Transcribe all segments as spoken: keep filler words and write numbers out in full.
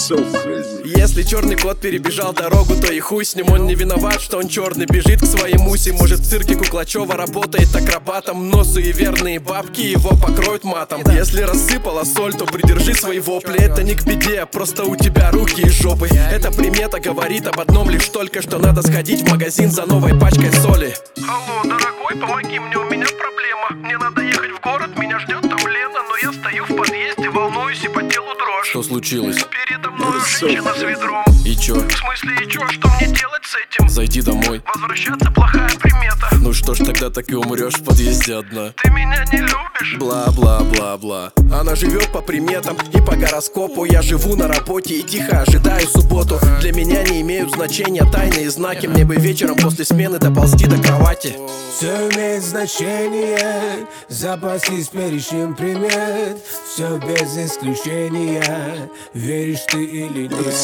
Если черный кот перебежал дорогу, то и хуй с ним. Он не виноват, что он черный, бежит к своей мусе. Может, в цирке Куклачева работает акробатом, но суеверные бабки его покроют матом. Если рассыпала соль, то придержи свои вопли. Это не к беде, просто у тебя руки и жопы. Эта примета говорит об одном лишь только, что надо сходить в магазин за новой пачкой соли. Алло, дорогой, помоги мне, у меня проблема. Мне надо ехать в город, меня ждет там Лена, но я стою в подъезде, волнуюсь и по телу дрожь. Что случилось? Передо мной женщина с ведром. И чё? В смысле, и чё? Что мне делать с этим? Зайди домой. Возвращаться плохая примета. Ну что ж, тогда так и умрешь в подъезде одна. Ты меня не любишь? Бла-бла-бла-бла. Она живет по приметам и по гороскопу. Я живу на работе и тихо ожидаю субботу. Для меня не имеют значения тайные знаки. Мне бы вечером после смены доползти до кровати. Все имеет значение, запасись перечнем примет. Все без исключения, веришь ты или нет.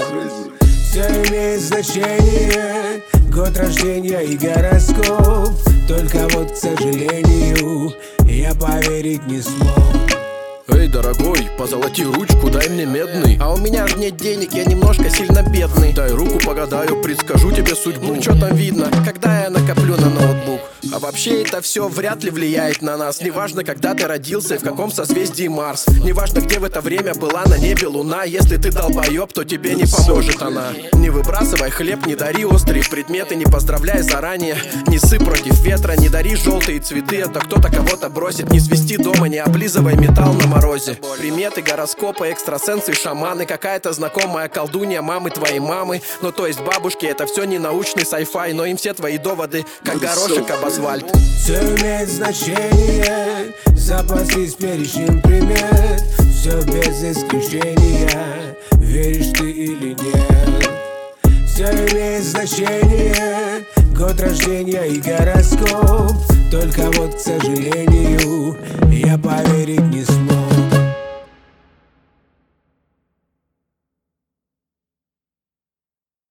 Все имеет значение, год рождения и гороскоп. Только вот, к сожалению, я поверить не смог. Эй, дорогой, позолоти ручку, дай мне медный. А у меня ж нет денег, я немножко сильно бедный. Дай руку погадаю, предскажу тебе судьбу. Ну что там видно, когда я накоплю на ноутбук. А вообще это все вряд ли влияет на нас. Неважно, когда ты родился и в каком созвездии Марс. Неважно, где в это время была на небе луна. Если ты долбоеб, то тебе не поможет она. Не выбрасывай хлеб, не дари острые предметы, не поздравляй заранее. Не ссы против ветра, не дари желтые цветы. Это кто-то кого-то бросит. Не свисти дома, не облизывай металл на морозе. Приметы, гороскопы, экстрасенсы, шаманы. Какая-то знакомая колдунья мамы твоей мамы. Ну то есть бабушки, это все не научный sci-fi, но им все твои доводы как горошек об асфальт. Все имеет значение, запасись перечнем примет. Все без исключения, веришь ты или нет. Все имеет значение, год рождения и гороскоп. Только вот, к сожалению, я поверить не смог.